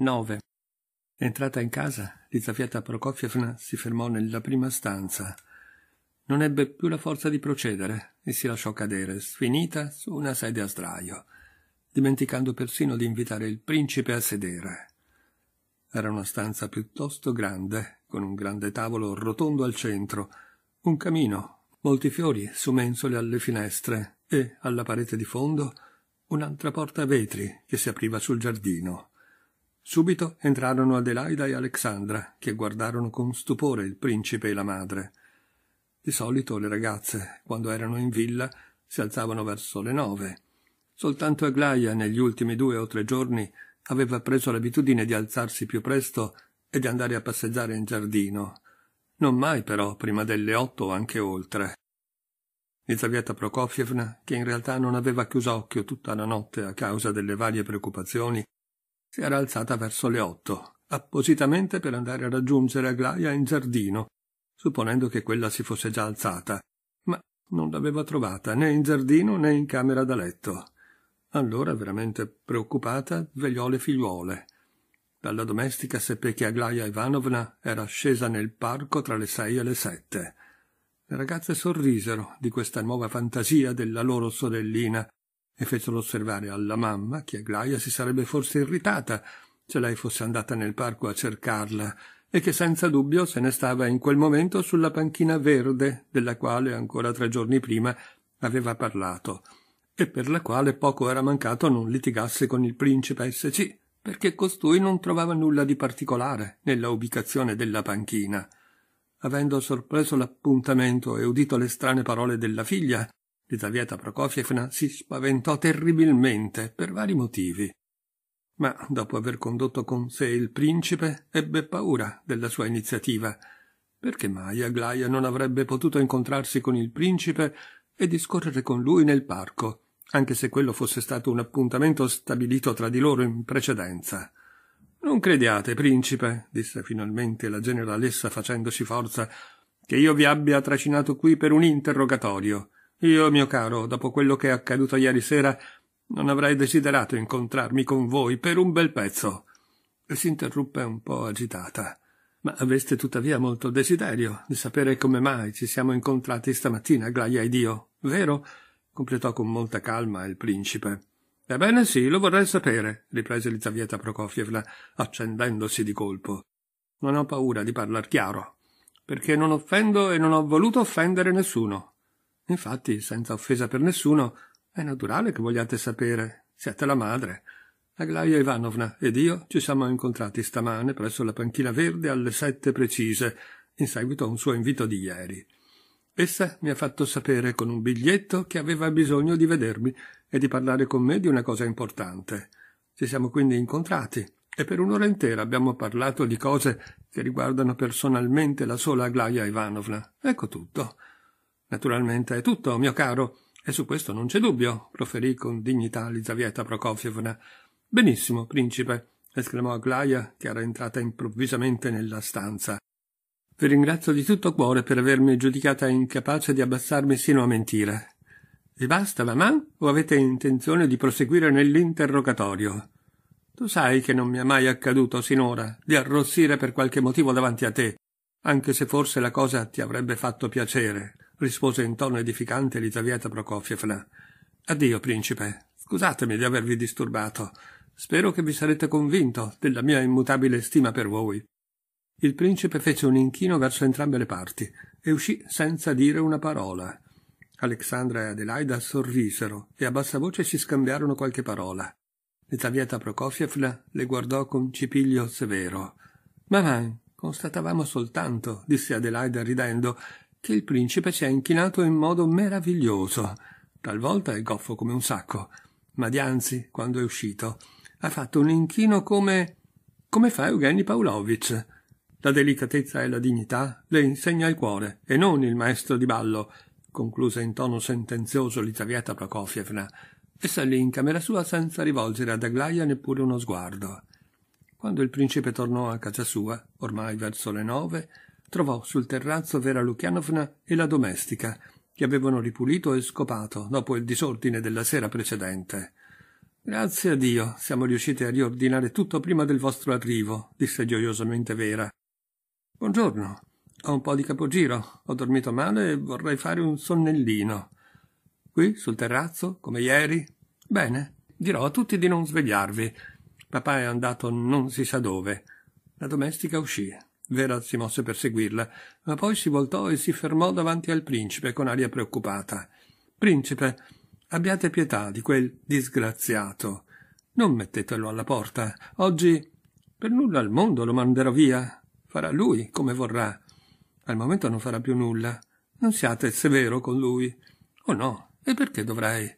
9. Entrata in casa, Lizaveta Prokofievna si fermò nella prima stanza. Non ebbe più la forza di procedere e si lasciò cadere, sfinita, su una sedia a sdraio, dimenticando persino di invitare il principe a sedere. Era una stanza piuttosto grande, con un grande tavolo rotondo al centro, un camino, molti fiori su mensole alle finestre e, alla parete di fondo, un'altra porta a vetri che si apriva sul giardino. Subito entrarono Adelaida e Alexandra, che guardarono con stupore il principe e la madre. Di solito le ragazze, quando erano in villa, si alzavano verso le 9. Soltanto Aglaia, negli ultimi 2 o 3 giorni, aveva preso l'abitudine di alzarsi più presto e di andare a passeggiare in giardino. Non mai, però, prima delle 8 o anche oltre. Lizaveta Prokofievna, che in realtà non aveva chiuso occhio tutta la notte a causa delle varie preoccupazioni, si era alzata verso le 8, appositamente per andare a raggiungere Aglaia in giardino, supponendo che quella si fosse già alzata, ma non l'aveva trovata né in giardino né in camera da letto. Allora, veramente preoccupata, svegliò le figliuole. Dalla domestica seppe che Aglaia Ivanovna era scesa nel parco tra le 6 e le 7. Le ragazze sorrisero di questa nuova fantasia della loro sorellina e fecero osservare alla mamma che Aglaia si sarebbe forse irritata se lei fosse andata nel parco a cercarla e che senza dubbio se ne stava in quel momento sulla panchina verde della quale ancora 3 giorni prima aveva parlato e per la quale poco era mancato non litigasse con il principe S.C., perché costui non trovava nulla di particolare nella ubicazione della panchina. Avendo sorpreso l'appuntamento e udito le strane parole della figlia, Lizaveta Prokofievna si spaventò terribilmente per vari motivi. Ma dopo aver condotto con sé il principe, ebbe paura della sua iniziativa. Perché mai Aglaia non avrebbe potuto incontrarsi con il principe e discorrere con lui nel parco, anche se quello fosse stato un appuntamento stabilito tra di loro in precedenza? «Non crediate, principe», disse finalmente la generalessa facendosi forza, «che io vi abbia trascinato qui per un interrogatorio. Io, mio caro, dopo quello che è accaduto ieri sera, non avrei desiderato incontrarmi con voi per un bel pezzo». E si interruppe un po' agitata. «Ma aveste tuttavia molto desiderio di sapere come mai ci siamo incontrati stamattina, Aglaia ed io, vero?» completò con molta calma il principe. «Ebbene sì, lo vorrei sapere», riprese Lizaveta Prokofievna, accendendosi di colpo. «Non ho paura di parlar chiaro, perché non offendo e non ho voluto offendere nessuno. Infatti, senza offesa per nessuno, è naturale che vogliate sapere. Siete la madre. Aglaia Ivanovna ed io ci siamo incontrati stamane presso la panchina verde alle 7 precise, in seguito a un suo invito di ieri. Essa mi ha fatto sapere con un biglietto che aveva bisogno di vedermi e di parlare con me di una cosa importante. Ci siamo quindi incontrati e per un'ora intera abbiamo parlato di cose che riguardano personalmente la sola Aglaia Ivanovna. Ecco tutto. Naturalmente è tutto, mio caro, e su questo non c'è dubbio», proferì con dignità Lizaveta Prokofievna. «Benissimo, principe», esclamò Aglaia, che era entrata improvvisamente nella stanza. «Vi ringrazio di tutto cuore per avermi giudicata incapace di abbassarmi sino a mentire. Vi basta, mamma, o avete intenzione di proseguire nell'interrogatorio? Tu sai che non mi è mai accaduto sinora di arrossire per qualche motivo davanti a te, anche se forse la cosa ti avrebbe fatto piacere», rispose in tono edificante Lizaveta Prokofievna. «Addio, principe. Scusatemi di avervi disturbato. Spero che vi sarete convinto della mia immutabile stima per voi». Il principe fece un inchino verso entrambe le parti e uscì senza dire una parola. Alexandra e Adelaida sorrisero e a bassa voce si scambiarono qualche parola. Lizaveta Prokofievna le guardò con cipiglio severo. «Mamma, constatavamo soltanto», disse Adelaida ridendo, «che il principe si è inchinato in modo meraviglioso. Talvolta è goffo come un sacco, ma dianzi, quando è uscito, ha fatto un inchino come fa Eugenij Pavlovich. La delicatezza e la dignità le insegna il cuore, e non il maestro di ballo», concluse in tono sentenzioso Lizaveta Prokofievna, e salì in camera sua senza rivolgere ad Aglaia neppure uno sguardo. Quando il principe tornò a casa sua, ormai verso le 9, trovò sul terrazzo Vera Lukianovna e la domestica, che avevano ripulito e scopato dopo il disordine della sera precedente. Grazie a Dio, siamo riusciti a riordinare tutto prima del vostro arrivo, disse gioiosamente Vera. Buongiorno. Ho un po' di capogiro, ho dormito male e vorrei fare un sonnellino. Qui, sul terrazzo, come ieri? Bene, dirò a tutti di non svegliarvi. Papà è andato non si sa dove. La domestica uscì. Vera si mosse per seguirla, ma poi si voltò e si fermò davanti al principe con aria preoccupata. Principe, abbiate pietà di quel disgraziato. Non mettetelo alla porta. Oggi per nulla al mondo lo manderò via. Farà lui come vorrà. Al momento non farà più nulla. Non siate severo con lui. Oh no, e perché dovrei?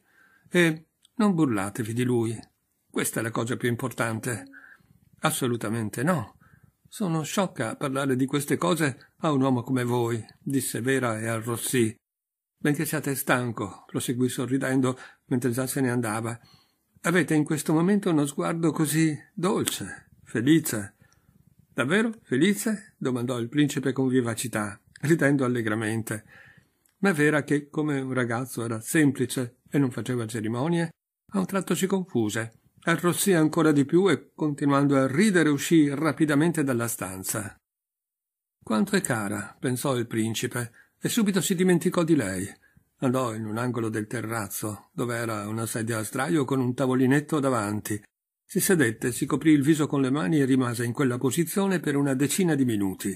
E non burlatevi di lui. Questa è la cosa più importante. Assolutamente no. Sono sciocca a parlare di queste cose a un uomo come voi, disse Vera e arrossì. Benché siate stanco, proseguì sorridendo mentre già se ne andava. Avete in questo momento uno sguardo così dolce, felice. Davvero felice? Domandò il principe con vivacità, ridendo allegramente. Ma Vera, che come un ragazzo era semplice e non faceva cerimonie, a un tratto si confuse, arrossì ancora di più e, continuando a ridere, uscì rapidamente dalla stanza. Quanto è cara, pensò il principe, e subito si dimenticò di lei. Andò in un angolo del terrazzo, dove era una sedia a sdraio con un tavolinetto davanti. Si sedette, si coprì il viso con le mani e rimase in quella posizione per una decina di minuti.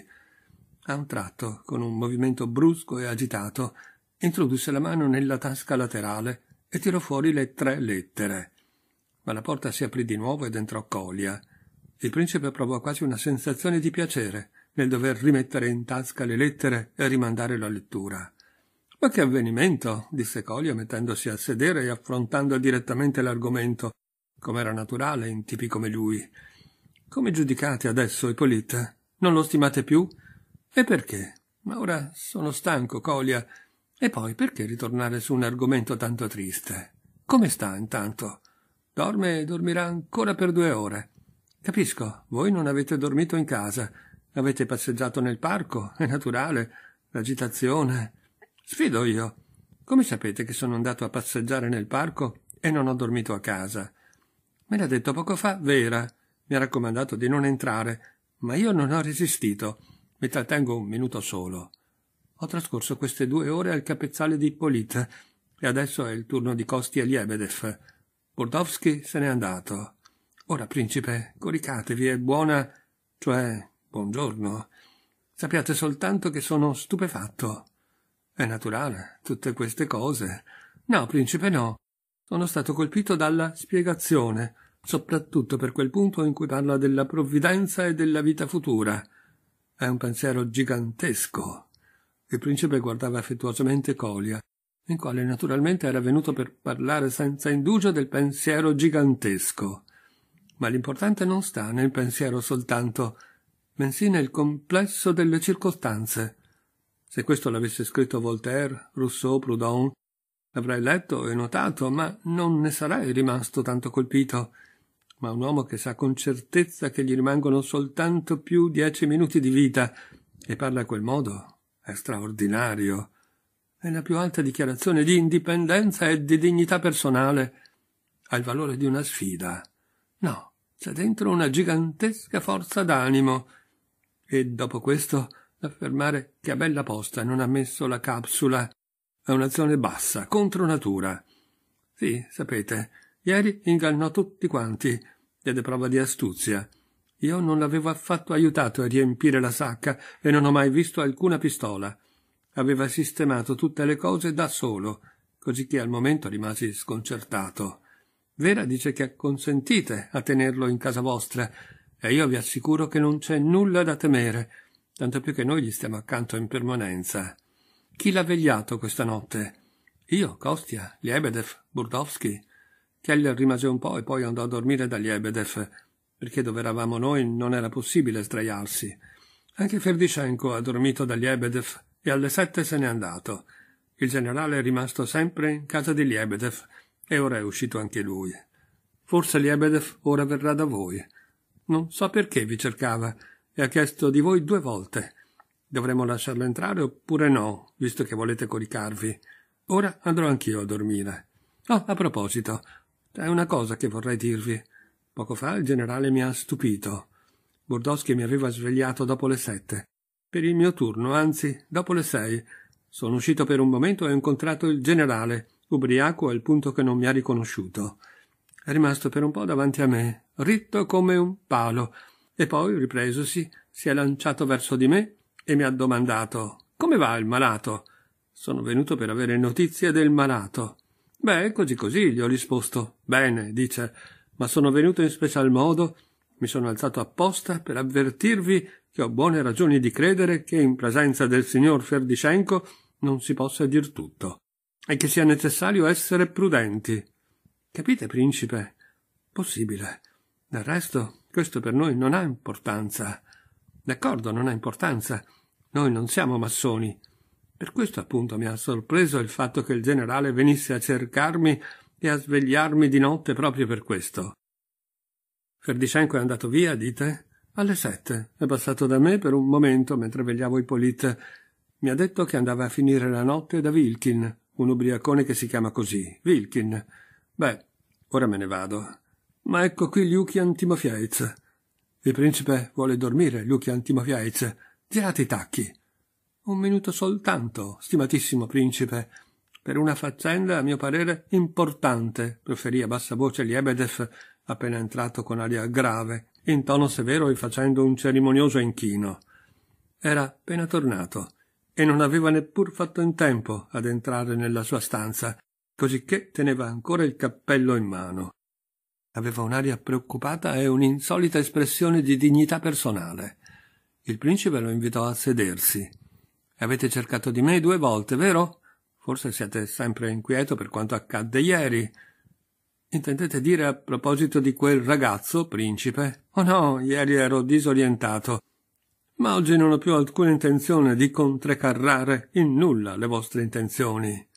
A un tratto, con un movimento brusco e agitato, introdusse la mano nella tasca laterale e tirò fuori le 3 lettere. Ma la porta si aprì di nuovo ed entrò Colia. Il principe provò quasi una sensazione di piacere nel dover rimettere in tasca le lettere e rimandare la lettura. «Ma che avvenimento!» disse Colia mettendosi a sedere e affrontando direttamente l'argomento, come era naturale in tipi come lui. «Come giudicate adesso, Ippolite? Non lo stimate più? E perché? Ma ora sono stanco, Colia. E poi perché ritornare su un argomento tanto triste? Come sta, intanto? Dorme e dormirà ancora per 2 ore. Capisco, voi non avete dormito in casa. Avete passeggiato nel parco, è naturale. L'agitazione. Sfido io. Come sapete che sono andato a passeggiare nel parco e non ho dormito a casa? Me l'ha detto poco fa Vera. Mi ha raccomandato di non entrare, ma io non ho resistito. Mi trattengo un minuto solo. Ho trascorso queste 2 ore al capezzale di Ippolite e adesso è il turno di Costi e Liebedef. Burdovsky se n'è andato. Ora, principe, coricatevi, è buona, cioè, buongiorno. Sappiate soltanto che sono stupefatto. È naturale, tutte queste cose. No, principe, no. Sono stato colpito dalla spiegazione, soprattutto per quel punto in cui parla della provvidenza e della vita futura. È un pensiero gigantesco. Il principe guardava affettuosamente Colia, il quale naturalmente era venuto per parlare senza indugio del pensiero gigantesco. Ma l'importante non sta nel pensiero soltanto, bensì nel complesso delle circostanze. Se questo l'avesse scritto Voltaire, Rousseau, Proudhon, l'avrei letto e notato, ma non ne sarei rimasto tanto colpito. Ma un uomo che sa con certezza che gli rimangono soltanto più 10 minuti di vita e parla a quel modo è straordinario. È la più alta dichiarazione di indipendenza e di dignità personale. Ha il valore di una sfida. No, c'è dentro una gigantesca forza d'animo. E dopo questo affermare che a bella posta non ha messo la capsula è un'azione bassa, contro natura. Sì, sapete, ieri ingannò tutti quanti, diede prova di astuzia. Io non l'avevo affatto aiutato a riempire la sacca e non ho mai visto alcuna pistola. Aveva sistemato tutte le cose da solo, così che al momento rimasi sconcertato. Vera dice che acconsentite a tenerlo in casa vostra, e io vi assicuro che non c'è nulla da temere, tanto più che noi gli stiamo accanto in permanenza. Chi l'ha vegliato questa notte? Io, Kostia, Liebedef, Burdovsky. Keller rimase un po' e poi andò a dormire da Liebedef, perché dove eravamo noi non era possibile sdraiarsi. Anche Ferdishenko ha dormito da Liebedef e alle 7 se n'è andato. Il generale è rimasto sempre in casa di Liebedef e ora è uscito anche lui. Forse Liebedef ora verrà da voi. Non so perché vi cercava e ha chiesto di voi 2 volte. Dovremmo lasciarlo entrare oppure no, visto che volete coricarvi. Ora andrò anch'io a dormire. Oh, a proposito, È una cosa che vorrei dirvi. Poco fa il generale mi ha stupito. Burdoschi mi aveva svegliato dopo le 7. Per il mio turno, anzi, dopo le 6. Sono uscito per un momento e ho incontrato il generale, ubriaco al punto che non mi ha riconosciuto. È rimasto per un po' davanti a me, ritto come un palo, e poi, ripresosi, si è lanciato verso di me e mi ha domandato: «Come va il malato?» «Sono venuto per avere notizie del malato». «Beh, così», gli ho risposto. «Bene», dice, «ma sono venuto in special modo, mi sono alzato apposta per avvertirvi che ho buone ragioni di credere che in presenza del signor Ferdishenko non si possa dir tutto, e che sia necessario essere prudenti». «Capite, principe?» «Possibile. Del resto, questo per noi non ha importanza». «D'accordo, non ha importanza. Noi non siamo massoni». Per questo appunto mi ha sorpreso il fatto che il generale venisse a cercarmi e a svegliarmi di notte proprio per questo. «Ferdishenko è andato via, dite?» «Alle 7. È passato da me per un momento mentre vegliavo Hippolyte. Mi ha detto che andava a finire la notte da Wilkin, un ubriacone che si chiama così, Wilkin. Beh, ora me ne vado. Ma ecco qui Lukian Timofeevich. Il principe vuole dormire, Lukian Timofeevich. Girate i tacchi». «Un minuto soltanto, stimatissimo principe. Per una faccenda, a mio parere, importante», proferì a bassa voce Lebedev, appena entrato con aria grave, in tono severo e facendo un cerimonioso inchino. Era appena tornato e non aveva neppur fatto in tempo ad entrare nella sua stanza, cosicché teneva ancora il cappello in mano. Aveva un'aria preoccupata e un'insolita espressione di dignità personale. Il principe lo invitò a sedersi. «Avete cercato di me 2 volte, vero? Forse siete sempre inquieto per quanto accadde ieri». «Intendete dire a proposito di quel ragazzo, principe?» «Oh no, ieri ero disorientato. Ma oggi non ho più alcuna intenzione di contrecarrare in nulla le vostre intenzioni».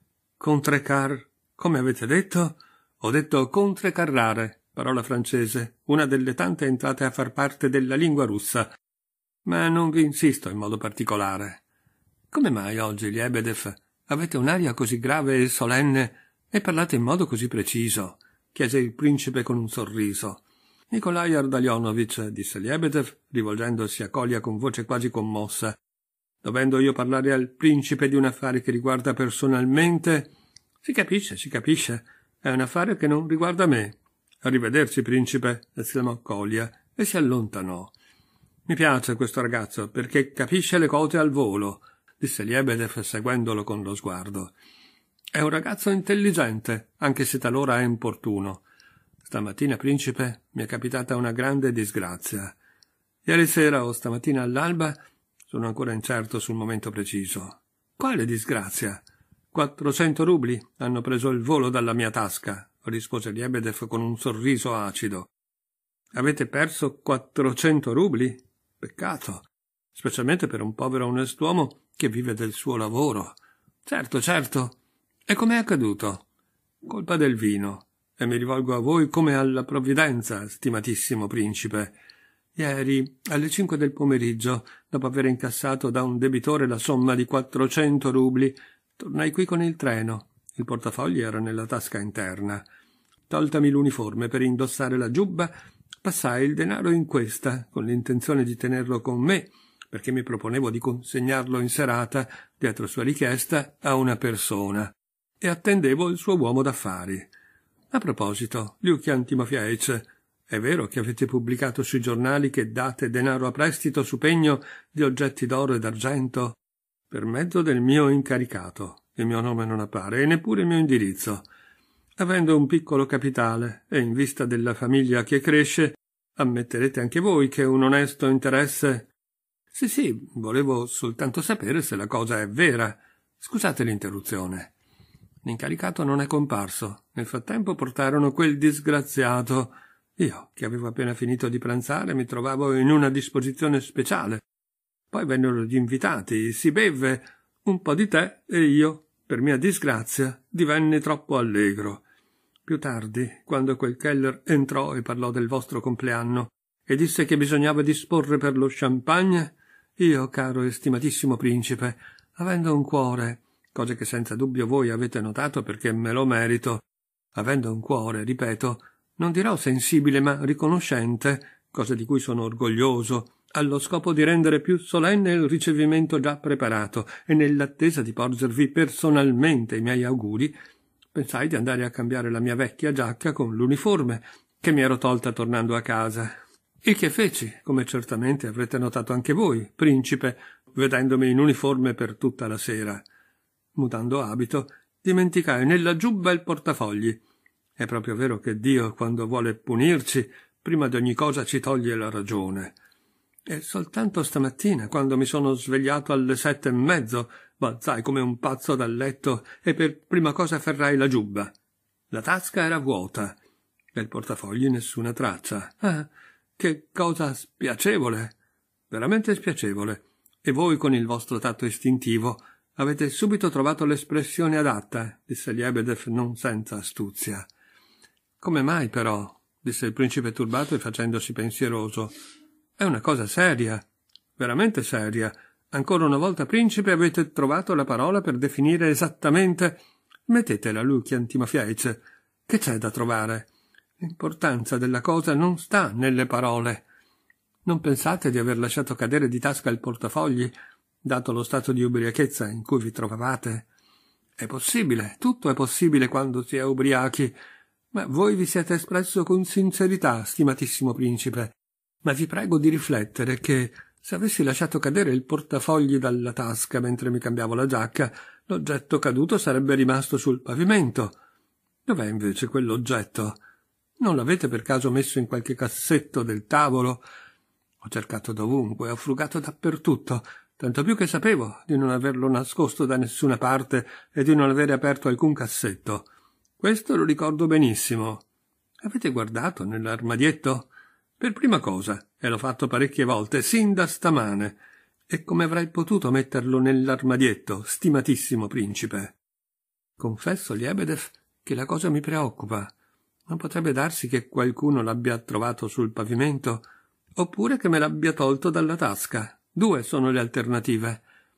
«Contrecar? Come avete detto?» «Ho detto contrecarrare, parola francese, una delle tante entrate a far parte della lingua russa. Ma non vi insisto in modo particolare». «Come mai oggi, Lebedev, avete un'aria così grave e solenne e parlate in modo così preciso?» chiese il principe con un sorriso. «Nikolai Ardalionovich», disse Lebedev, rivolgendosi a Kolia con voce quasi commossa, «dovendo io parlare al principe di un affare che riguarda personalmente...» Si capisce, è un affare che non riguarda me». «Arrivederci, principe», esclamò Kolia, e si allontanò. «Mi piace questo ragazzo, perché capisce le cose al volo», disse Lebedev seguendolo con lo sguardo. «È un ragazzo intelligente, anche se talora è importuno. Stamattina, principe, mi è capitata una grande disgrazia. Ieri sera o stamattina all'alba, sono ancora incerto sul momento preciso». «Quale disgrazia?» «400 rubli hanno preso il volo dalla mia tasca», rispose Lebedev con un sorriso acido. «Avete perso 400 rubli? Peccato, specialmente per un povero onest'uomo che vive del suo lavoro». Certo. E com'è accaduto?» «Colpa del vino. E mi rivolgo a voi come alla provvidenza, stimatissimo principe. Ieri, alle 5 del pomeriggio, dopo aver incassato da un debitore la somma di 400 rubli, tornai qui con il treno. Il portafogli era nella tasca interna. Toltami l'uniforme per indossare la giubba, passai il denaro in questa, con l'intenzione di tenerlo con me, perché mi proponevo di consegnarlo in serata, dietro sua richiesta, a una persona, e attendevo il suo uomo d'affari. A proposito, Lukian Timofeevich, è vero che avete pubblicato sui giornali che date denaro a prestito su pegno di oggetti d'oro e d'argento?» «Per mezzo del mio incaricato. Il mio nome non appare, e neppure il mio indirizzo. Avendo un piccolo capitale, e in vista della famiglia che cresce, ammetterete anche voi che un onesto interesse...» Sì, volevo soltanto sapere se la cosa è vera. Scusate l'interruzione. L'incaricato non è comparso. Nel frattempo portarono quel disgraziato. Io, che avevo appena finito di pranzare, mi trovavo in una disposizione speciale. Poi vennero gli invitati, si bevve un po' di tè e io, per mia disgrazia, divenni troppo allegro. Più tardi, quando quel Keller entrò e parlò del vostro compleanno e disse che bisognava disporre per lo champagne, io, caro e stimatissimo principe, avendo un cuore, cosa che senza dubbio voi avete notato perché me lo merito, avendo un cuore, ripeto, non dirò sensibile ma riconoscente, cosa di cui sono orgoglioso, allo scopo di rendere più solenne il ricevimento già preparato e nell'attesa di porgervi personalmente i miei auguri, pensai di andare a cambiare la mia vecchia giacca con l'uniforme che mi ero tolta tornando a casa. Il che feci, come certamente avrete notato anche voi, principe, vedendomi in uniforme per tutta la sera. Mutando abito, dimenticai nella giubba il portafogli. È proprio vero che Dio, quando vuole punirci, prima di ogni cosa ci toglie la ragione. E soltanto stamattina, quando mi sono svegliato alle 7:30, balzai come un pazzo dal letto e per prima cosa afferrai la giubba. La tasca era vuota, del portafogli nessuna traccia. Ah, che cosa spiacevole! Veramente spiacevole. E voi, con il vostro tatto istintivo, avete subito trovato l'espressione adatta, disse Lebedev non senza astuzia. Come mai, però? Disse il principe turbato e facendosi pensieroso. È una cosa seria, veramente seria. Ancora una volta, principe, avete trovato la parola per definire esattamente... Mettetela, Lukian Timofeevich. Che c'è da trovare? L'importanza della cosa non sta nelle parole. Non pensate di aver lasciato cadere di tasca il portafogli, dato lo stato di ubriachezza in cui vi trovavate? È possibile, tutto è possibile quando si è ubriachi, ma voi vi siete espresso con sincerità, stimatissimo principe. Ma vi prego di riflettere che, se avessi lasciato cadere il portafogli dalla tasca mentre mi cambiavo la giacca, l'oggetto caduto sarebbe rimasto sul pavimento. Dov'è invece quell'oggetto? Non l'avete per caso messo in qualche cassetto del tavolo? Ho cercato dovunque, ho frugato dappertutto, tanto più che sapevo di non averlo nascosto da nessuna parte e di non avere aperto alcun cassetto. Questo lo ricordo benissimo. Avete guardato nell'armadietto? Per prima cosa, e l'ho fatto parecchie volte, sin da stamane. E come avrei potuto metterlo nell'armadietto, stimatissimo principe? Confesso, Lebedev, che la cosa mi preoccupa. Non potrebbe darsi che qualcuno l'abbia trovato sul pavimento, oppure che me l'abbia tolto dalla tasca. 2 sono le alternative.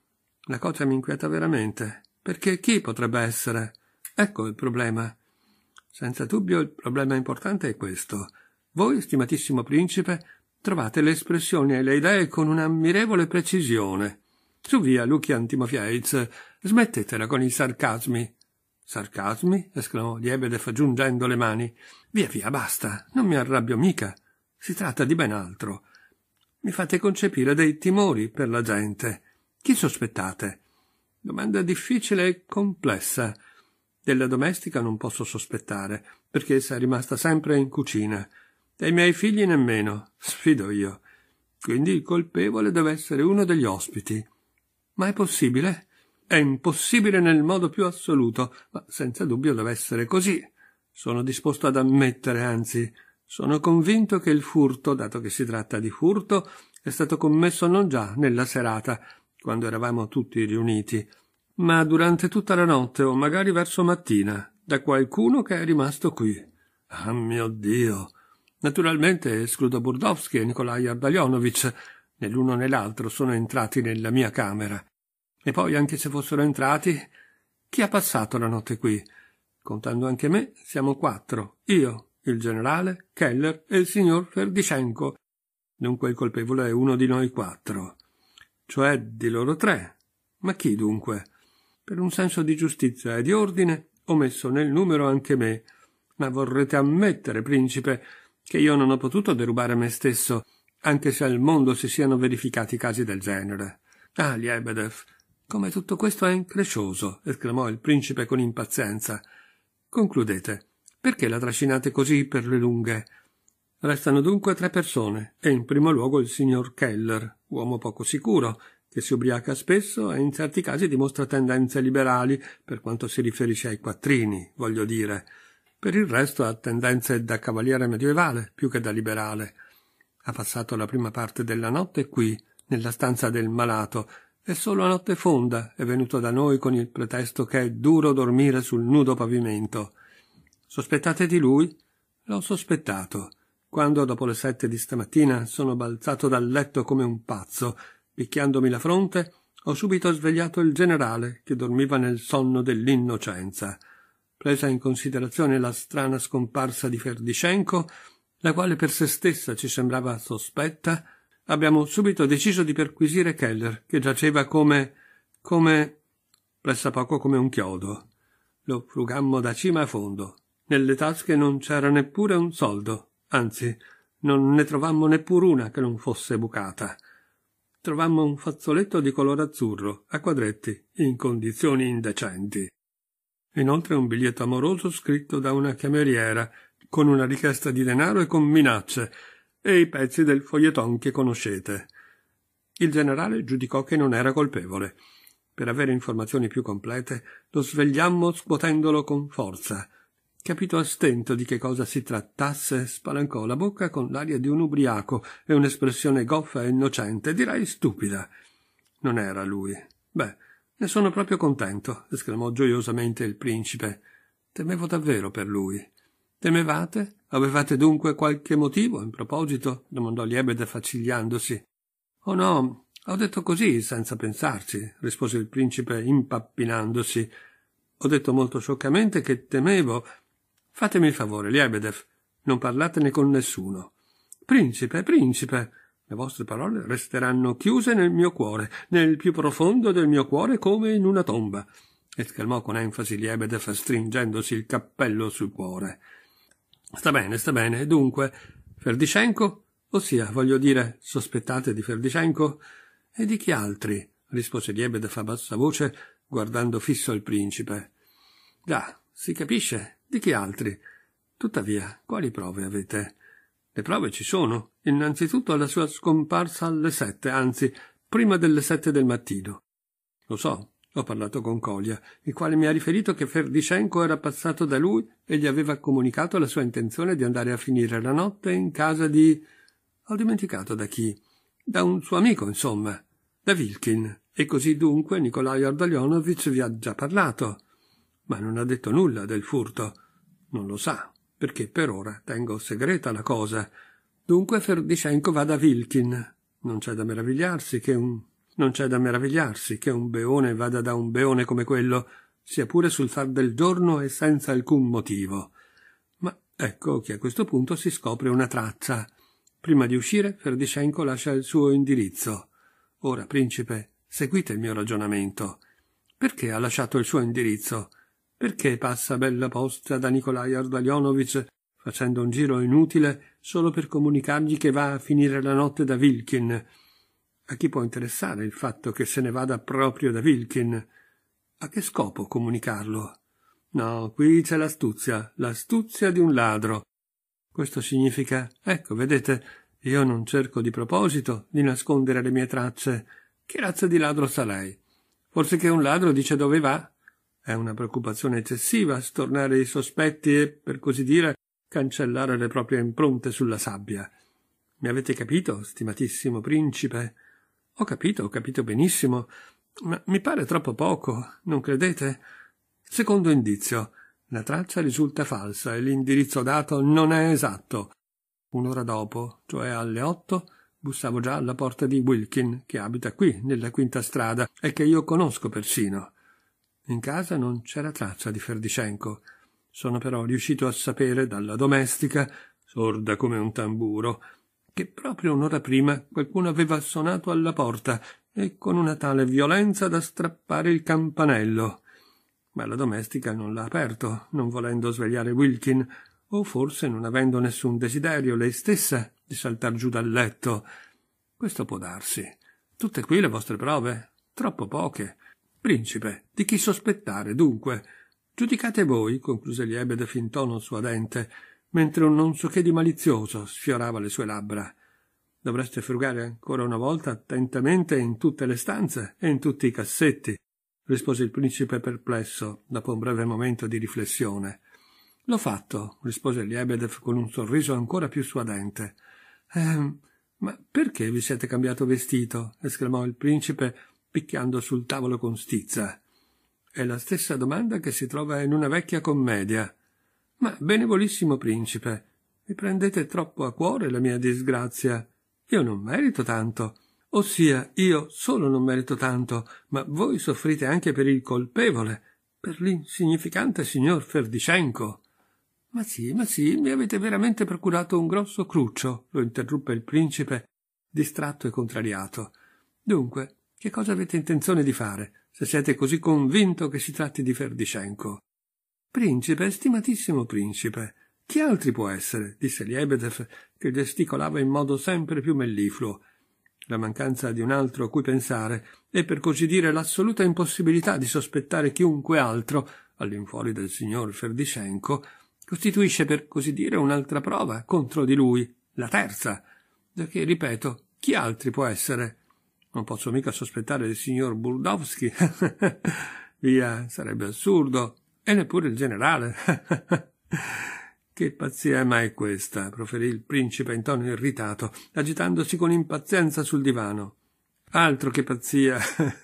La cosa mi inquieta veramente, perché chi potrebbe essere? Ecco il problema. Senza dubbio il problema importante è questo. Voi, stimatissimo principe, trovate le espressioni e le idee con un'ammirevole precisione. Su via, Lukian Timofeevich, smettetela con i sarcasmi. Sarcasmi? Esclamò Lebedev giungendo le mani. Via via, basta, non mi arrabbio mica. Si tratta di ben altro. Mi fate concepire dei timori per la gente. Chi sospettate? Domanda difficile e complessa. Della domestica non posso sospettare, perché essa è rimasta sempre in cucina. Dei miei figli nemmeno, sfido io. Quindi il colpevole deve essere uno degli ospiti. Ma è possibile? È impossibile nel modo più assoluto, ma senza dubbio deve essere così. Sono disposto ad ammettere, anzi, sono convinto che il furto, dato che si tratta di furto, è stato commesso non già nella serata, quando eravamo tutti riuniti, ma durante tutta la notte o magari verso mattina, da qualcuno che è rimasto qui. Ah, mio Dio! Naturalmente escludo Burdovsky e Nikolai Ardalionovich, né l'uno né l'altro sono entrati nella mia camera. E poi, anche se fossero entrati, chi ha passato la notte qui? Contando anche me, siamo 4. Io, il generale, Keller e il signor Ferdishenko. Dunque il colpevole è uno di noi 4. Cioè di loro 3. Ma chi dunque? Per un senso di giustizia e di ordine ho messo nel numero anche me. Ma vorrete ammettere, principe, che io non ho potuto derubare me stesso, anche se al mondo si siano verificati casi del genere. Ah, Lebedev, come tutto questo è increscioso, esclamò il principe con impazienza. Concludete. Perché la trascinate così per le lunghe? Restano dunque 3 persone, e in primo luogo il signor Keller, uomo poco sicuro, che si ubriaca spesso e in certi casi dimostra tendenze liberali, per quanto si riferisce ai quattrini, voglio dire. Per il resto ha tendenze da cavaliere medievale più che da liberale. Ha passato la prima parte della notte qui, nella stanza del malato, e solo a notte fonda è venuto da noi con il pretesto che è duro dormire sul nudo pavimento. Sospettate di lui? L'ho sospettato. Quando, dopo le 7 di stamattina, sono balzato dal letto come un pazzo, picchiandomi la fronte, ho subito svegliato il generale, che dormiva nel sonno dell'innocenza. presa in considerazione la strana scomparsa di Ferdishenko, la quale per se stessa ci sembrava sospetta, abbiamo subito deciso di perquisire Keller, che giaceva come pressappoco come un chiodo. Lo frugammo da cima a fondo. Nelle tasche non c'era neppure un soldo, anzi, non ne trovammo neppur una che non fosse bucata. Trovammo un fazzoletto di colore azzurro, a quadretti, in condizioni indecenti. Inoltre un biglietto amoroso scritto da una cameriera, con una richiesta di denaro e con minacce, e i pezzi del foglietton che conoscete. Il generale giudicò che non era colpevole. Per avere informazioni più complete, lo svegliammo scuotendolo con forza. Capito a stento di che cosa si trattasse, spalancò la bocca con l'aria di un ubriaco e un'espressione goffa e innocente, direi stupida. Non era lui. Beh, ne sono proprio contento, esclamò gioiosamente il principe. Temevo davvero per lui. Temevate? Avevate dunque qualche motivo in proposito? Domandò Liebede faccigliandosi. Oh no, ho detto così, senza pensarci, rispose il principe impappinandosi. Ho detto molto scioccamente che temevo. Fatemi il favore, Lebedev, non parlatene con nessuno. Principe, le vostre parole resteranno chiuse nel mio cuore, nel più profondo del mio cuore come in una tomba, esclamò con enfasi Lebedev stringendosi il cappello sul cuore. Sta bene, dunque, Ferdishenko? Ossia, voglio dire, sospettate di Ferdishenko? E di chi altri? Rispose Lebedev a bassa voce, guardando fisso il principe. Già, si capisce, di chi altri? Tuttavia, quali prove avete? Le prove ci sono, innanzitutto alla sua scomparsa alle 7, anzi, prima delle 7 del mattino. Lo so, ho parlato con Kolya, il quale mi ha riferito che Ferdishenko era passato da lui e gli aveva comunicato la sua intenzione di andare a finire la notte in casa di... Ho dimenticato da chi. Da un suo amico, insomma, da Vilkin. E così dunque Nikolai Ardalionovich vi ha già parlato. Ma non ha detto nulla del furto. Non lo sa, perché per ora tengo segreta la cosa. Dunque Ferdishenko va da Vilkin. Non c'è da meravigliarsi che un beone vada da un beone come quello, sia pure sul far del giorno e senza alcun motivo. Ma ecco che a questo punto si scopre una traccia. Prima di uscire, Ferdishenko lascia il suo indirizzo. Ora, principe, seguite il mio ragionamento. Perché ha lasciato il suo indirizzo? Perché passa bella posta da Nikolai Ardalionovich, facendo un giro inutile solo per comunicargli che va a finire la notte da Vilkin? A chi può interessare il fatto che se ne vada proprio da Vilkin? A che scopo comunicarlo? No, qui c'è l'astuzia di un ladro. Questo significa, ecco, vedete, io non cerco di proposito di nascondere le mie tracce. Che razza di ladro sarei? Forse che un ladro dice dove va? È una preoccupazione eccessiva stornare i sospetti e, per così dire, cancellare le proprie impronte sulla sabbia. Mi avete capito, stimatissimo principe? Ho capito benissimo, ma mi pare troppo poco, non credete? Secondo indizio, la traccia risulta falsa e l'indirizzo dato non è esatto. Un'ora dopo, cioè alle 8, bussavo già alla porta di Wilkin, che abita qui, nella quinta strada, e che io conosco persino. In casa non c'era traccia di Ferdishenko. Sono però riuscito a sapere dalla domestica, sorda come un tamburo, che proprio un'ora prima qualcuno aveva suonato alla porta e con una tale violenza da strappare il campanello. Ma la domestica non l'ha aperto, non volendo svegliare Wilkin, o forse non avendo nessun desiderio lei stessa di saltar giù dal letto. Questo può darsi. Tutte qui le vostre prove? Troppo poche. Principe, di chi sospettare, dunque? Giudicate voi, concluse Liebede fin tono suadente, mentre un non so che di malizioso sfiorava le sue labbra. Dovreste frugare ancora una volta attentamente in tutte le stanze e in tutti i cassetti, rispose il principe perplesso, dopo un breve momento di riflessione. L'ho fatto, rispose Liebedev con un sorriso ancora più suadente. Ma perché vi siete cambiato vestito? Esclamò il principe, picchiando sul tavolo con stizza. È la stessa domanda che si trova in una vecchia commedia. Ma, benevolissimo principe, mi prendete troppo a cuore la mia disgrazia. Io non merito tanto. Ossia, io solo non merito tanto, ma voi soffrite anche per il colpevole, per l'insignificante signor Ferdishenko. Ma sì, mi avete veramente procurato un grosso cruccio, lo interruppe il principe, distratto e contrariato. Dunque, che cosa avete intenzione di fare, se siete così convinto che si tratti di Ferdishenko? Principe, stimatissimo principe, chi altri può essere? Disse Lebedev, che gesticolava in modo sempre più mellifluo. La mancanza di un altro a cui pensare e, per così dire, l'assoluta impossibilità di sospettare chiunque altro, all'infuori del signor Ferdishenko, costituisce, per così dire, un'altra prova contro di lui, la terza, giacché, ripeto, chi altri può essere? Non posso mica sospettare il signor Burdovsky. Via, sarebbe assurdo. E neppure il generale. Che pazzia è mai questa? Proferì il principe in tono irritato, agitandosi con impazienza sul divano. Altro che pazzia.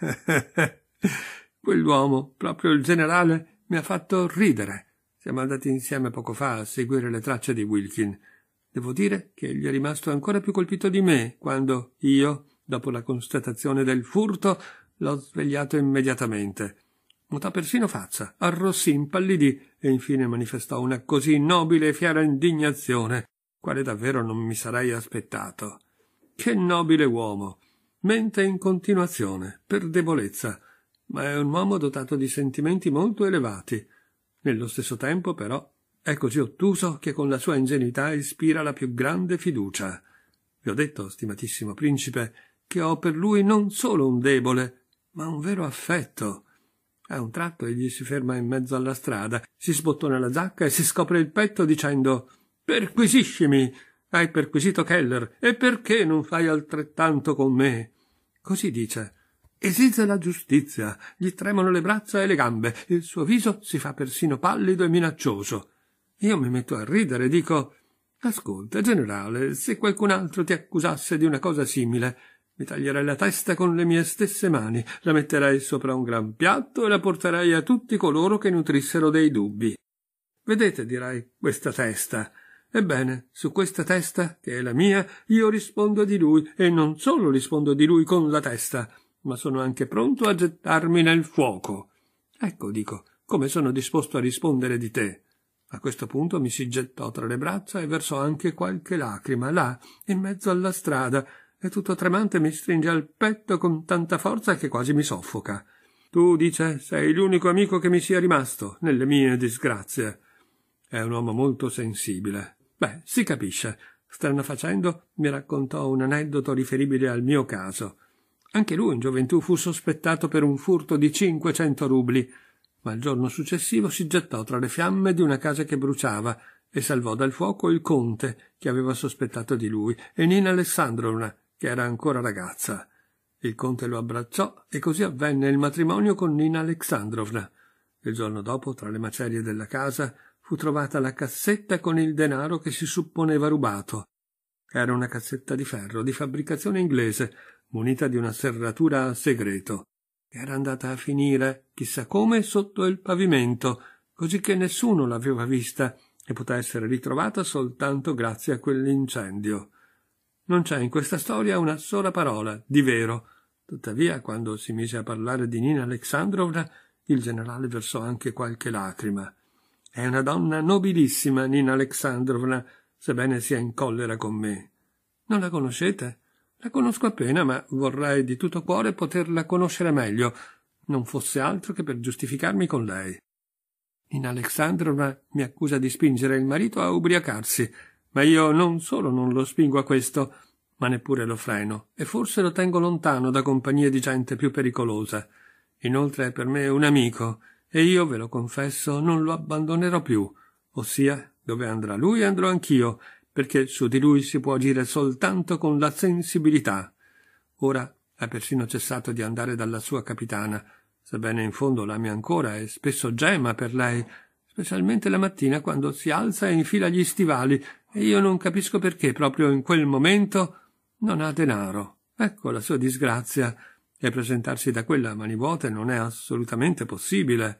Quell'uomo, proprio il generale, mi ha fatto ridere. Siamo andati insieme poco fa a seguire le tracce di Wilkin. Devo dire che gli è rimasto ancora più colpito di me quando io, dopo la constatazione del furto, l'ho svegliato immediatamente. Mutò persino faccia, arrossì, impallidì e infine manifestò una così nobile e fiera indignazione, quale davvero non mi sarei aspettato. Che nobile uomo! Mente in continuazione, per debolezza, ma è un uomo dotato di sentimenti molto elevati. Nello stesso tempo, però, è così ottuso che con la sua ingenuità ispira la più grande fiducia. Vi ho detto, stimatissimo principe, che ho per lui non solo un debole, ma un vero affetto. A un tratto egli si ferma in mezzo alla strada, si sbottona la giacca e si scopre il petto dicendo «Perquisiscimi! Hai perquisito Keller, e perché non fai altrettanto con me?» Così dice. Esige la giustizia, gli tremano le braccia e le gambe, il suo viso si fa persino pallido e minaccioso. Io mi metto a ridere e dico «Ascolta, generale, se qualcun altro ti accusasse di una cosa simile, mi taglierei la testa con le mie stesse mani, la metterei sopra un gran piatto e la porterei a tutti coloro che nutrissero dei dubbi. Vedete, dirai, questa testa. Ebbene, su questa testa, che è la mia, io rispondo di lui, e non solo rispondo di lui con la testa, ma sono anche pronto a gettarmi nel fuoco. Ecco, dico, come sono disposto a rispondere di te. A questo punto mi si gettò tra le braccia e versò anche qualche lacrima, là, in mezzo alla strada, e tutto tremante mi stringe al petto con tanta forza che quasi mi soffoca. Tu, dice, sei l'unico amico che mi sia rimasto nelle mie disgrazie. È un uomo molto sensibile. Beh, si capisce. Strano facendo, mi raccontò un aneddoto riferibile al mio caso. Anche lui in gioventù fu sospettato per un furto di 500 rubli, ma il giorno successivo si gettò tra le fiamme di una casa che bruciava e salvò dal fuoco il conte, che aveva sospettato di lui, e Nina Alessandrovna, che era ancora ragazza. Il conte lo abbracciò e così avvenne il matrimonio con Nina Alessandrovna. Il giorno dopo, tra le macerie della casa, fu trovata la cassetta con il denaro che si supponeva rubato. Era una cassetta di ferro di fabbricazione inglese, munita di una serratura a segreto. Era andata a finire, chissà come, sotto il pavimento, così che nessuno l'aveva vista e poté essere ritrovata soltanto grazie a quell'incendio. Non c'è in questa storia una sola parola di vero. Tuttavia, quando si mise a parlare di Nina Alessandrovna, il generale versò anche qualche lacrima. È una donna nobilissima, Nina Alessandrovna, sebbene sia in collera con me. Non la conoscete? La conosco appena, ma vorrei di tutto cuore poterla conoscere meglio, non fosse altro che per giustificarmi con lei. Nina Alessandrovna mi accusa di spingere il marito a ubriacarsi, ma io non solo non lo spingo a questo, ma neppure lo freno, e forse lo tengo lontano da compagnie di gente più pericolosa. Inoltre è per me un amico, e io, ve lo confesso, non lo abbandonerò più, ossia, dove andrà lui andrò anch'io, perché su di lui si può agire soltanto con la sensibilità. Ora ha persino cessato di andare dalla sua capitana, sebbene in fondo l'ami ancora e spesso gema per lei, specialmente la mattina quando si alza e infila gli stivali, e io non capisco perché proprio in quel momento non ha denaro. Ecco la sua disgrazia, e presentarsi da quella a mani vuote non è assolutamente possibile.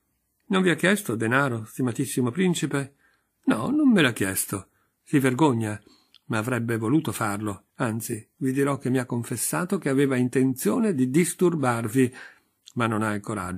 Non vi ha chiesto denaro, stimatissimo principe? No, non me l'ha chiesto. Si vergogna, ma avrebbe voluto farlo. Anzi, vi dirò che mi ha confessato che aveva intenzione di disturbarvi, ma non ha il coraggio.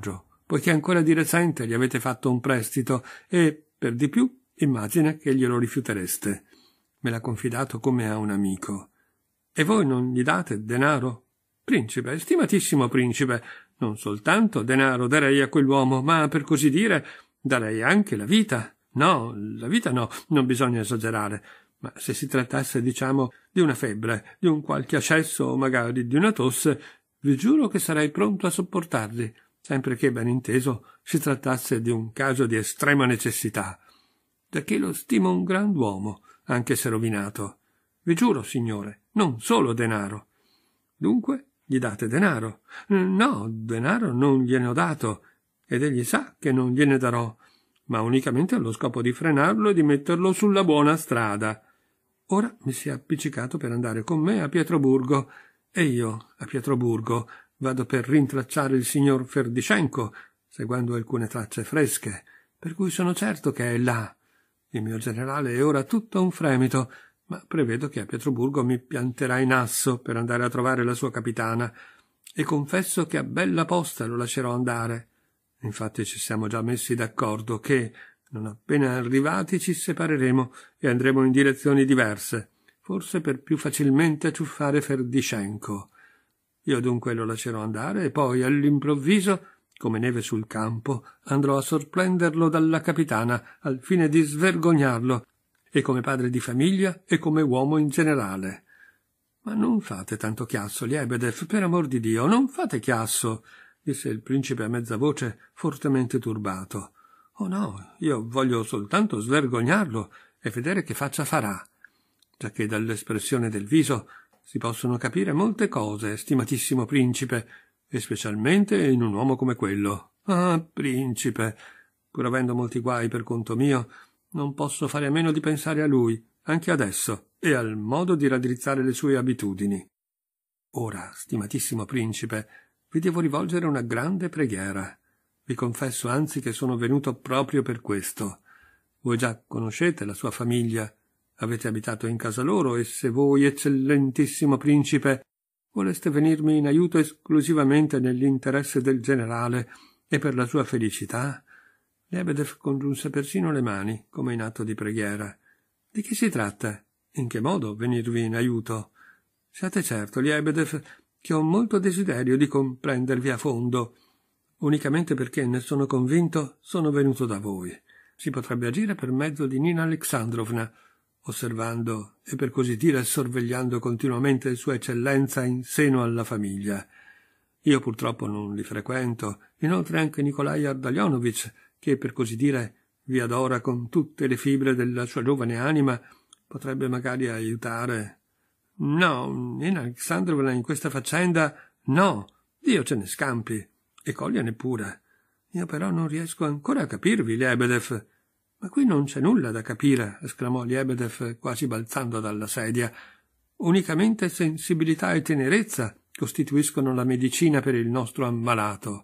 poiché ancora di recente gli avete fatto un prestito e, per di più, immagina che glielo rifiutereste. Me l'ha confidato come a un amico. E voi non gli date denaro? Principe, stimatissimo principe, non soltanto denaro darei a quell'uomo, ma per così dire darei anche la vita. No, la vita no, non bisogna esagerare. Ma se si trattasse, diciamo, di una febbre, di un qualche accesso o magari di una tosse, vi giuro che sarei pronto a sopportarli, sempre che, ben inteso, si trattasse di un caso di estrema necessità. Da che lo stimo un grand'uomo, anche se rovinato. Vi giuro, signore, non solo denaro. Dunque, gli date denaro? No, denaro non gliene ho dato, ed egli sa che non gliene darò, ma unicamente allo scopo di frenarlo e di metterlo sulla buona strada. Ora mi si è appiccicato per andare con me a Pietroburgo, e io, a Pietroburgo, vado per rintracciare il signor Ferdishenko, seguendo alcune tracce fresche, per cui sono certo che è là. Il mio generale è ora tutto un fremito, ma prevedo che a Pietroburgo mi pianterà in asso per andare a trovare la sua capitana, e confesso che a bella posta lo lascerò andare. Infatti ci siamo già messi d'accordo che, non appena arrivati, ci separeremo e andremo in direzioni diverse, forse per più facilmente acciuffare Ferdishenko. Io dunque lo lascerò andare e poi, all'improvviso, come neve sul campo, andrò a sorprenderlo dalla capitana al fine di svergognarlo, e come padre di famiglia e come uomo in generale. Ma non fate tanto chiasso, Lebedev, per amor di Dio, non fate chiasso, disse il principe a mezza voce, fortemente turbato. Oh no, io voglio soltanto svergognarlo e vedere che faccia farà, giacché dall'espressione del viso si possono capire molte cose, stimatissimo principe, e specialmente in un uomo come quello. Ah, principe, pur avendo molti guai per conto mio, non posso fare a meno di pensare a lui, anche adesso, e al modo di raddrizzare le sue abitudini. Ora, stimatissimo principe, vi devo rivolgere una grande preghiera. Vi confesso anzi che sono venuto proprio per questo. Voi già conoscete la sua famiglia, avete abitato in casa loro, e se voi, eccellentissimo principe, voleste venirmi in aiuto esclusivamente nell'interesse del generale e per la sua felicità. Lebedev congiunse persino le mani, come in atto di preghiera. Di che si tratta? In che modo venirvi in aiuto? Siate certo, Lebedev, che ho molto desiderio di comprendervi a fondo. Unicamente perché ne sono convinto, sono venuto da voi. Si potrebbe agire per mezzo di Nina Alexandrovna, osservando e per così dire sorvegliando continuamente Sua Eccellenza in seno alla famiglia. Io purtroppo non li frequento, inoltre anche Nikolai Ardalionovich, che per così dire vi adora con tutte le fibre della sua giovane anima, potrebbe magari aiutare. No, Nina Alexandrovna in questa faccenda, no, Dio ce ne scampi, e Kolya neppure. Io però non riesco ancora a capirvi, Lebedev. Ma qui non c'è nulla da capire, esclamò Lebedev quasi balzando dalla sedia. Unicamente sensibilità e tenerezza costituiscono la medicina per il nostro ammalato.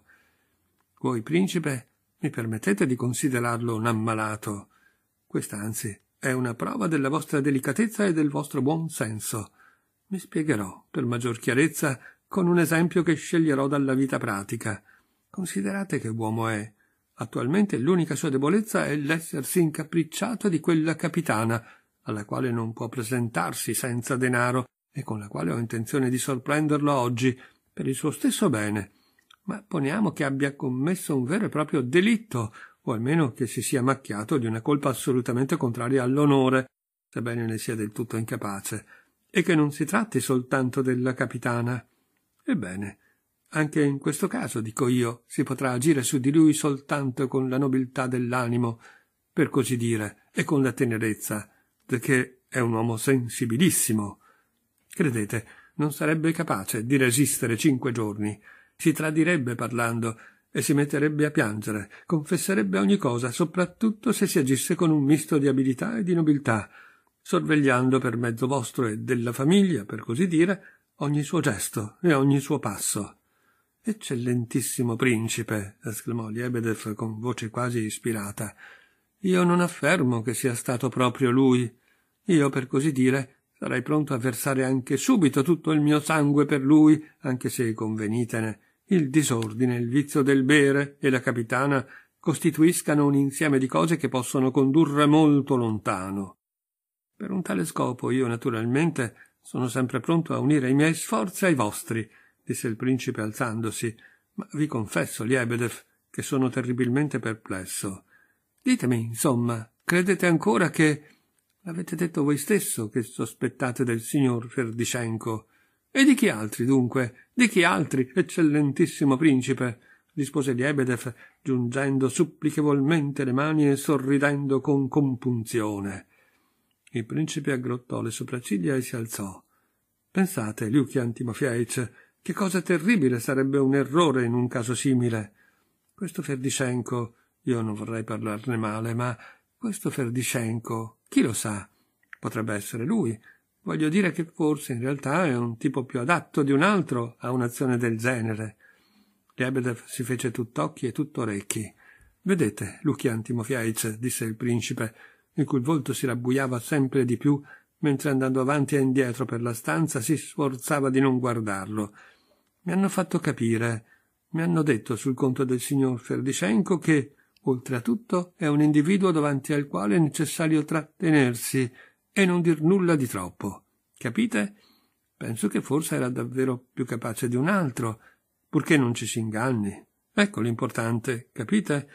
Voi, principe, mi permettete di considerarlo un ammalato. Questa, anzi, è una prova della vostra delicatezza e del vostro buon senso. Mi spiegherò, per maggior chiarezza, con un esempio che sceglierò dalla vita pratica. Considerate che uomo è. Attualmente l'unica sua debolezza è l'essersi incapricciato di quella capitana, alla quale non può presentarsi senza denaro e con la quale ho intenzione di sorprenderlo oggi, per il suo stesso bene. Ma poniamo che abbia commesso un vero e proprio delitto, o almeno che si sia macchiato di una colpa assolutamente contraria all'onore, sebbene ne sia del tutto incapace, e che non si tratti soltanto della capitana. Ebbene, anche in questo caso, dico io, si potrà agire su di lui soltanto con la nobiltà dell'animo, per così dire, e con la tenerezza, perché è un uomo sensibilissimo. Credete, non sarebbe capace di resistere 5 giorni, si tradirebbe parlando e si metterebbe a piangere, confesserebbe ogni cosa, soprattutto se si agisse con un misto di abilità e di nobiltà, sorvegliando per mezzo vostro e della famiglia, per così dire, ogni suo gesto e ogni suo passo. Eccellentissimo principe, esclamò Lebedev con voce quasi ispirata, io non affermo che sia stato proprio lui. Io, per così dire, sarei pronto a versare anche subito tutto il mio sangue per lui, anche se convenitene, il disordine, il vizio del bere e la capitana costituiscano un insieme di cose che possono condurre molto lontano. Per un tale scopo io, naturalmente, sono sempre pronto a unire i miei sforzi ai vostri, disse il principe alzandosi, ma vi confesso, Lebedev, che sono terribilmente perplesso. Ditemi, insomma, credete ancora che... L'avete detto voi stesso che sospettate del signor Ferdishenko. E di chi altri, dunque? Di chi altri, eccellentissimo principe? Rispose Lebedev, giungendo supplichevolmente le mani e sorridendo con compunzione. Il principe aggrottò le sopracciglia e si alzò. Pensate, Lukian Timofeich, che cosa terribile sarebbe un errore in un caso simile. Questo Ferdishenko, io non vorrei parlarne male, ma questo Ferdishenko, chi lo sa, potrebbe essere lui. Voglio dire che forse in realtà è un tipo più adatto di un altro a un'azione del genere. Lebedev si fece tutt'occhi e tutto orecchi. Vedete, Lukian Timofeich, disse il principe, il cui volto si rabbuiava sempre di più, mentre andando avanti e indietro per la stanza si sforzava di non guardarlo. Mi hanno fatto capire, mi hanno detto sul conto del signor Ferdishenko che, oltre a tutto, è un individuo davanti al quale è necessario trattenersi e non dir nulla di troppo. Capite? Penso che forse era davvero più capace di un altro, purché non ci si inganni. Ecco l'importante, capite?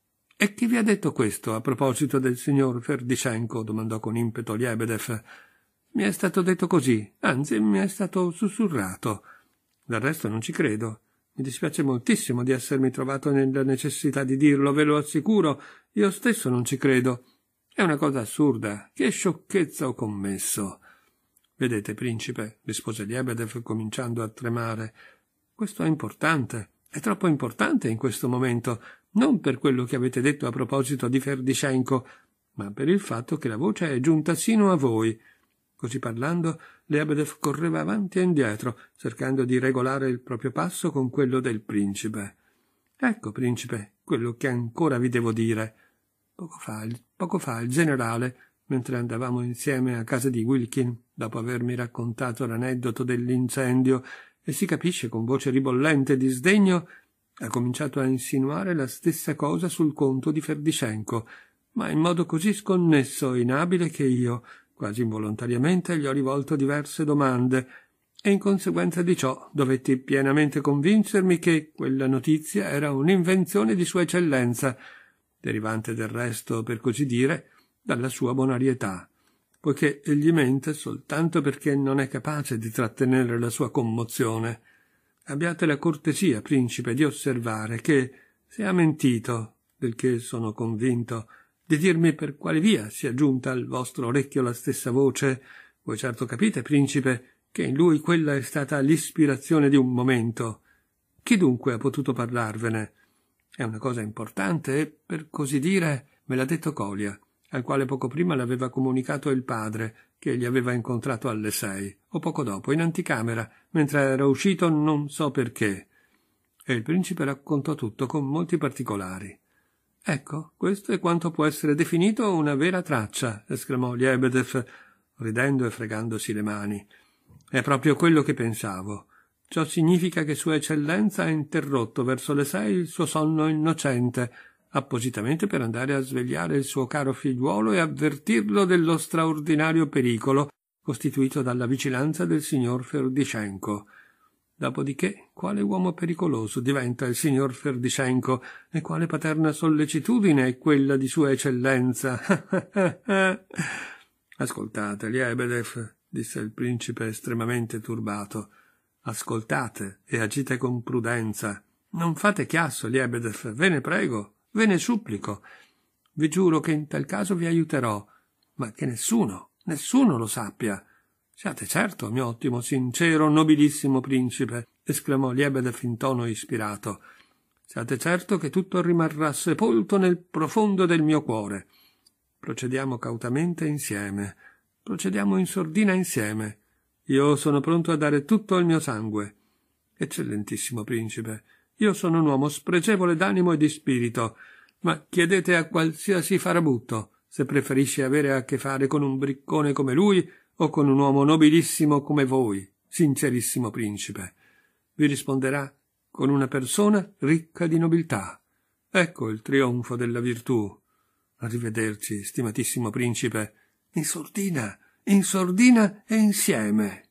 E chi vi ha detto questo a proposito del signor Ferdishenko? Domandò con impeto Lebedev. Mi è stato detto così, anzi mi è stato sussurrato. Del resto non ci credo. Mi dispiace moltissimo di essermi trovato nella necessità di dirlo, ve lo assicuro, io stesso non ci credo. È una cosa assurda, che sciocchezza ho commesso. Vedete, principe, rispose Lebedev cominciando a tremare, questo è importante, è troppo importante in questo momento, non per quello che avete detto a proposito di Ferdishenko, ma per il fatto che la voce è giunta sino a voi. Così parlando, Lebedev correva avanti e indietro, cercando di regolare il proprio passo con quello del principe. Ecco, principe, quello che ancora vi devo dire. Poco fa il generale, mentre andavamo insieme a casa di Wilkin, dopo avermi raccontato l'aneddoto dell'incendio, e si capisce con voce ribollente di sdegno, ha cominciato a insinuare la stessa cosa sul conto di Ferdishenko, ma in modo così sconnesso e inabile che io, quasi involontariamente, gli ho rivolto diverse domande, e in conseguenza di ciò dovetti pienamente convincermi che quella notizia era un'invenzione di Sua Eccellenza, derivante del resto, per così dire, dalla sua bonarietà, poiché egli mente soltanto perché non è capace di trattenere la sua commozione. Abbiate la cortesia, principe, di osservare che, se ha mentito, del che sono convinto, di dirmi per quale via sia giunta al vostro orecchio la stessa voce. Voi certo capite, principe, che in lui quella è stata l'ispirazione di un momento. Chi dunque ha potuto parlarvene? È una cosa importante e, per così dire, me l'ha detto Colia, al quale poco prima l'aveva comunicato il padre, che gli aveva incontrato alle 6, o poco dopo, in anticamera, mentre era uscito non so perché. E il principe raccontò tutto con molti particolari. Ecco, questo è quanto può essere definito una vera traccia, esclamò Lebedev, ridendo e fregandosi le mani. È proprio quello che pensavo. Ciò significa che Sua Eccellenza ha interrotto verso le 6 il suo sonno innocente, appositamente per andare a svegliare il suo caro figliuolo e avvertirlo dello straordinario pericolo costituito dalla vicinanza del signor Ferdishenko. Dopodiché, quale uomo pericoloso diventa il signor Ferdishenko e quale paterna sollecitudine è quella di Sua Eccellenza? Ascoltate, Lebedev, disse il principe estremamente turbato. Ascoltate e agite con prudenza. Non fate chiasso, Lebedev, ve ne prego, ve ne supplico. Vi giuro che in tal caso vi aiuterò, ma che nessuno lo sappia. Siate certo, mio ottimo, sincero, nobilissimo principe, esclamò Lebedev in tono ispirato. Siate certo che tutto rimarrà sepolto nel profondo del mio cuore. Procediamo cautamente insieme. Procediamo in sordina insieme. Io sono pronto a dare tutto il mio sangue. Eccellentissimo principe, io sono un uomo spregevole d'animo e di spirito, ma chiedete a qualsiasi farabutto se preferisce avere a che fare con un briccone come lui o con un uomo nobilissimo come voi, sincerissimo principe. Vi risponderà con una persona ricca di nobiltà. Ecco il trionfo della virtù. Arrivederci, stimatissimo principe, in sordina e insieme.